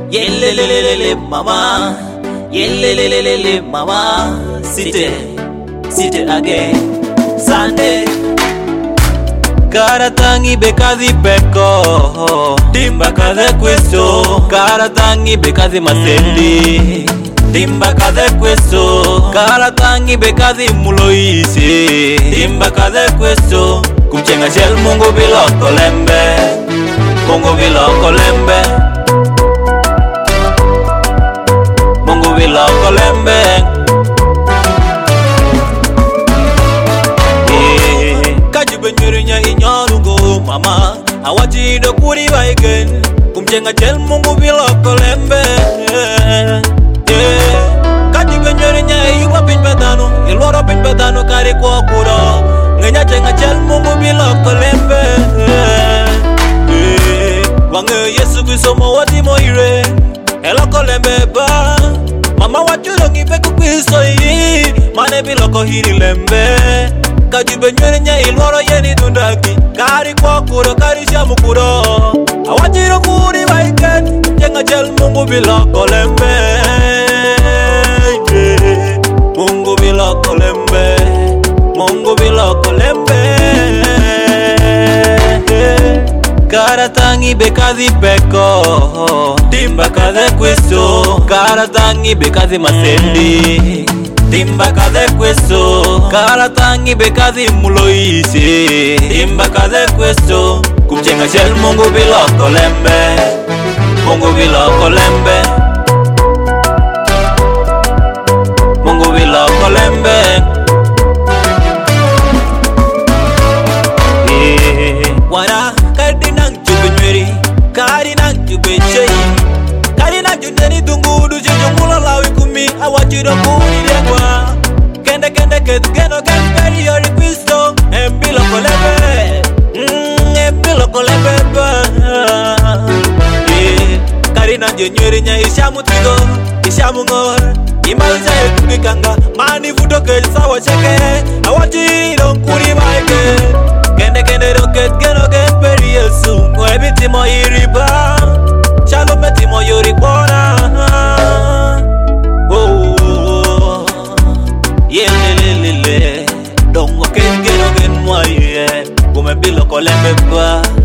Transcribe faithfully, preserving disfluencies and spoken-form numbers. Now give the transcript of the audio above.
Yelelelele mama, yelelelele mama, city, city again, Sunday. Karatangi bekazi peko, timba kaze kweso. Karatangi bekazi masendi, timba kaze kweso. Karatangi bekazi muloisi, timba kaze kweso. Kumchenga shel mungu bilo kolembe, mungu bilo kolembe, mungu bilo kolembe. Benyurinya inyarugo mama awaji do kuri baigen kumchenga chel mungu bilo kolembe yeah kaji benyurinya yuwa bin bedano ilwaro bin bedano kari kwa kuro ngenya chenga chel mungu bilo kolembe yeah wange yesu bisomo wati moire elo kolembe ba mama wachuro ngibe kukwiso yi mane bilo ko hiri lembe kaji benyurinya ilwaro yeni dundaki kari kwa kuro kari shamukuro awajiro kuri baiken jenga jel mungu bila kolembe mungu bila kolembe mungu bila kolembe Karatangi bekazi peko timba kaze kweso Karatangi bekazi masendi timba kaze kweso Karatangi bekazi muloisi timba kaze kweso kumchenga shel mungu bila kolembe mungu bila kolembe mungu bila kolembe wana kadi nang jubenyeri kadi nang jubechei kadi nang juneni dungudu jejumula lawi kumi awajiro kuni dengwa kende kende kedu geno gemperi yori kwisto embilo kolembe mm embilo kolembe ba eh kadi nang jenyeri nya ishamu tigo ishamu ngor imaliza ekubikanga mani vuto keli sawa cheke awajiro kuni baike kende kende roket geno gemperi yesu mwebiti mo iriba shalom beti mo yori kona oh yelelelele dongo ken geno gen moye kume bilo kolembe ba